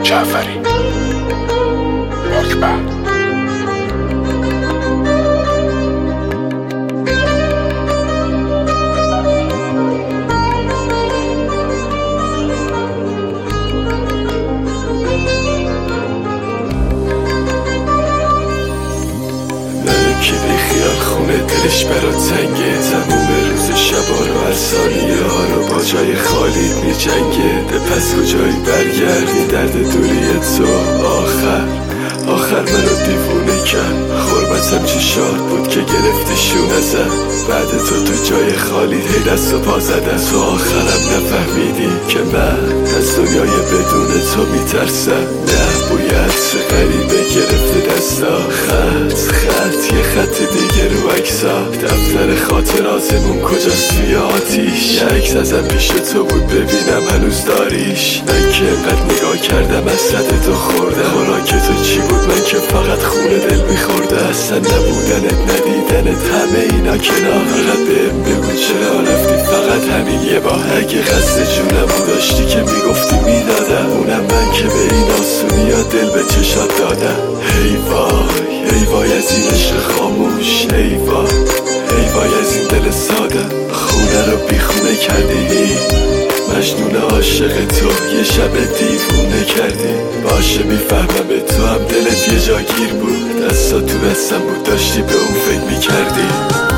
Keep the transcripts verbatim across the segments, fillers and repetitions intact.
جعفری اکبر. کی بیخیال خونه دلش برا تنگه، تموم روز شبا رو هر ثانیه ها رو با جای خالی می جنگه. ده پس کجایی برگردی درد دوری تو، آخر آخر منو دیوونه کرد. غربتم چی شاد بود که گرفتی شونه زد، بعد تو تو جای خالی هی دست و پا زدم. تو آخرم نفهمیدی که من از دنیای بدون تو میترسم. نه بوی عطر غریبه گرفته دستا، خط خط یه خط دیگه رو عکسا. دفتر خاطراتمون کجاست توی آتیش، یه عکس ازم پیش تو بود ببینم هنوز داریش. من که اینقدر نگاه کردم حسرت تو خوردم، خوراک تو چی بود من که فقط خونه دل میخورده. اصلا نبودنت ندیدنت همه اینا کنار، فقط بهم بگو چرا رفتی فقط همین یه بار. اگه قصد جونمو داشتی که میگفتی میدادم، اونم من که به این آسونی یا دل به چشات دادم. هی وای هی وای از این عشق خاموش، هی وای هی وای از این دل ساده. خونه رو بی خونه کردی، مجنون عاشق تو یه شب دیوونه کردی. باشه میفهمم به تو هم دلت یه جاگیر بود، دستا تو دستم بود داشتی به اون فکر میکردی.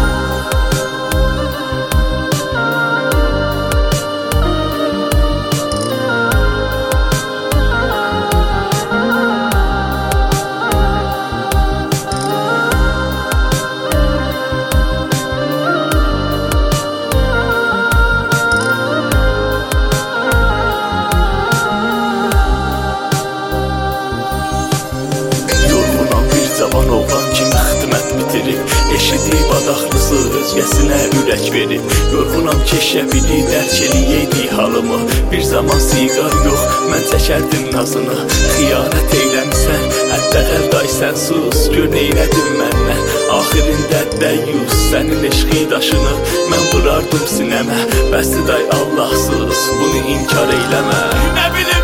Eşidib adaxlısı özgəsinə ürək verib, yorğunam ki şəbili dərk eləyəydi halımı. Bir zaman siqar yox, mən çəkərdim nazını. Xiyanət eyləmsən, hətta əldaysən sus, gör neylədin məndən. Axirində dəyyus, sənin eşqi daşını mən vurardım sinəmə. Bəsdir day Allahsız, bunu inkar eyləmə. Nə bilim